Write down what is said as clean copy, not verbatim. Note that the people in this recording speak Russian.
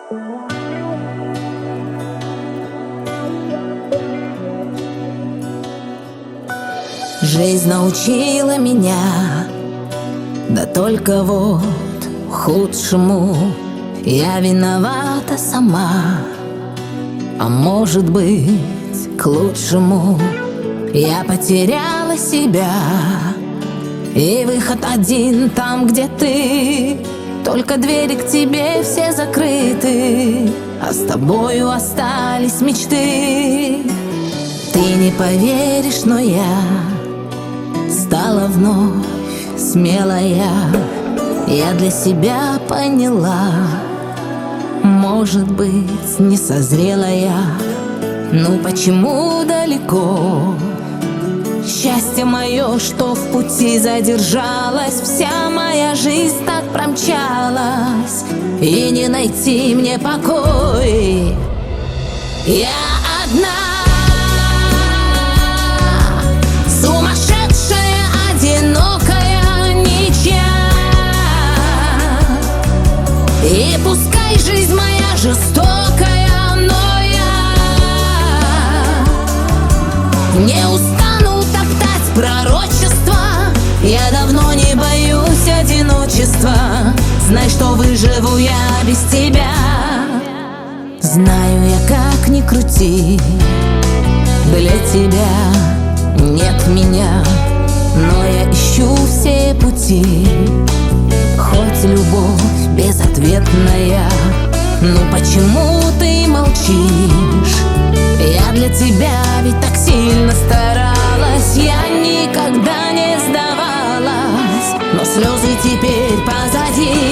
Жизнь научила меня, да только вот худшему. Я виновата сама, а может быть, к лучшему. Я потеряла себя, и выход один там, где ты. Только двери к тебе все закрыты, а с тобою остались мечты. Ты не поверишь, но я стала вновь смелая. Я для себя поняла, может быть, не созрела я. Ну почему далеко счастье мое, что в пути задержалось? Вся моя жизнь так промчалась, и не найти мне покой. Я одна, сумасшедшая, одинокая, ничья. И пускай жизнь моя жестокая, но я не устану топтать пророчества. Я давно не боюсь одиночества. Знай, что выживу я без тебя. Знаю я, как ни крути, для тебя нет меня, но я ищу все пути. Хоть любовь безответная, ну почему ты молчишь? Я для тебя ведь так сильно старалась. Я никогда не сдавалась, но слезы теперь позади.